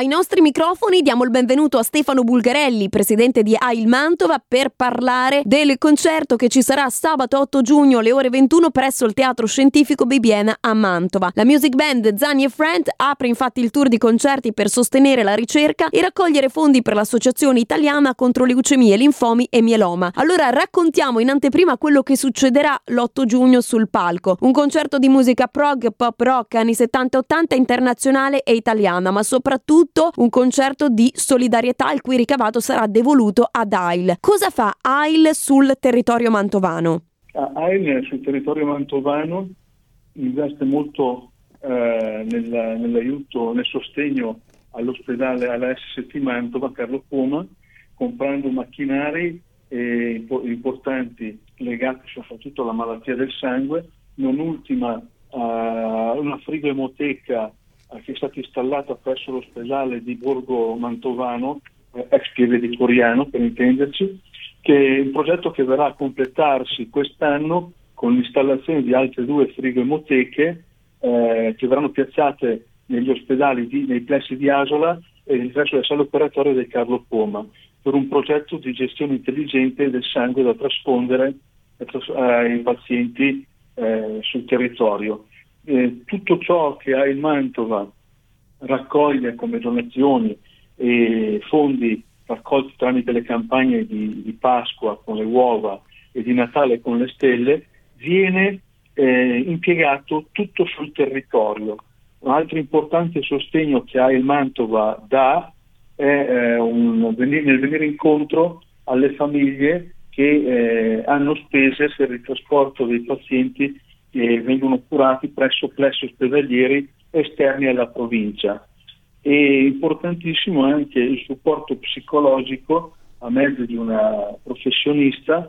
Ai nostri microfoni diamo il benvenuto a Stefano Bulgarelli, presidente di AIL Mantova, per parlare del concerto che ci sarà sabato 8 giugno alle ore 21 presso il Teatro Scientifico Bibbiena a Mantova. La music band Zani Friend apre infatti il tour di concerti per sostenere la ricerca e raccogliere fondi per l'Associazione Italiana contro leucemie, linfomi e mieloma. Allora raccontiamo in anteprima quello che succederà l'8 giugno sul palco. Un concerto di musica prog, pop rock, anni 70-80, internazionale e italiana, ma soprattutto un concerto di solidarietà il cui ricavato sarà devoluto ad AIL. Cosa fa AIL sul territorio mantovano? AIL sul territorio mantovano investe molto nell'aiuto, nel sostegno all'ospedale, alla SST Mantova Carlo Poma, comprando macchinari importanti legati soprattutto alla malattia del sangue, non ultima una frigoemoteca che è stata installata presso l'ospedale di Borgo Mantovano, ex Pieve di Coriano per intenderci, che è un progetto che verrà a completarsi quest'anno con l'installazione di altre 2 frigoemoteche che verranno piazzate negli ospedali, nei plessi di Asola e presso le sale operatorie del Carlo Poma, per un progetto di gestione intelligente del sangue da trasfondere ai pazienti sul territorio. Tutto ciò che AIL Mantova raccoglie come donazioni e fondi raccolti tramite le campagne di Pasqua con le uova e di Natale con le stelle viene impiegato tutto sul territorio. Un altro importante sostegno che AIL Mantova dà è nel venire incontro alle famiglie che hanno spese per il trasporto dei pazienti che vengono curati presso plessi ospedalieri esterni alla provincia. E importantissimo anche il supporto psicologico a mezzo di una professionista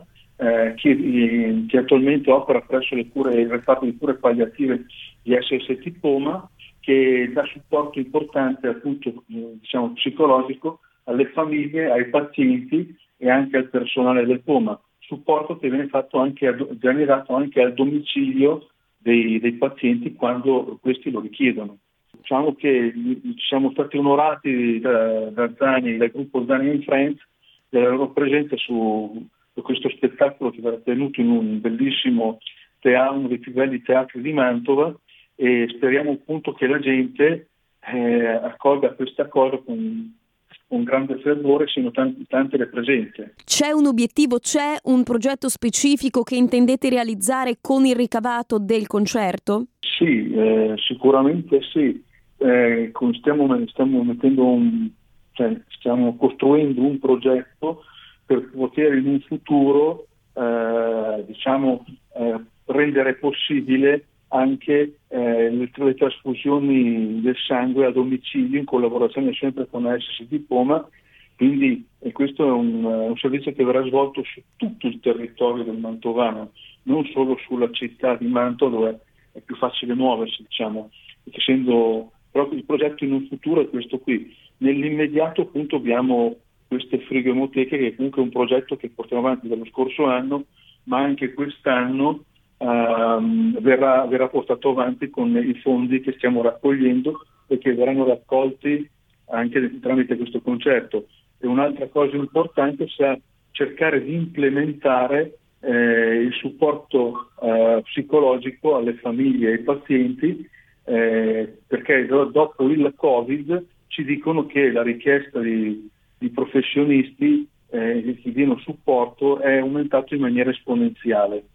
che attualmente opera presso il reparto di cure palliative di SST Poma, che dà supporto importante appunto psicologico alle famiglie, ai pazienti e anche al personale del Poma. Supporto che viene dato anche al domicilio dei pazienti quando questi lo richiedono. Diciamo che siamo stati onorati da Zani, dal gruppo Zani Friends, della loro presenza su questo spettacolo che verrà tenuto in un bellissimo teatro, uno dei più belli teatri di Mantova, e speriamo appunto che la gente accolga questa cosa con grande fervore, siano tante le presenze. C'è un obiettivo, c'è un progetto specifico che intendete realizzare con il ricavato del concerto? Sì, sicuramente sì. Stiamo costruendo un progetto per poter in un futuro rendere possibile anche le trasfusioni del sangue a domicilio in collaborazione sempre con la SST Poma, quindi questo è un servizio che verrà svolto su tutto il territorio del Mantovano, non solo sulla città di Mantova dove è più facile muoversi, essendo proprio il progetto in un futuro è questo qui. Nell'immediato appunto abbiamo queste frigoemoteche, che comunque è un progetto che portiamo avanti dallo scorso anno, ma anche quest'anno verrà portato avanti con i fondi che stiamo raccogliendo e che verranno raccolti anche tramite questo concerto. E un'altra cosa importante sarà cercare di implementare il supporto psicologico alle famiglie e ai pazienti, perché dopo il Covid ci dicono che la richiesta di professionisti che diano supporto è aumentato in maniera esponenziale.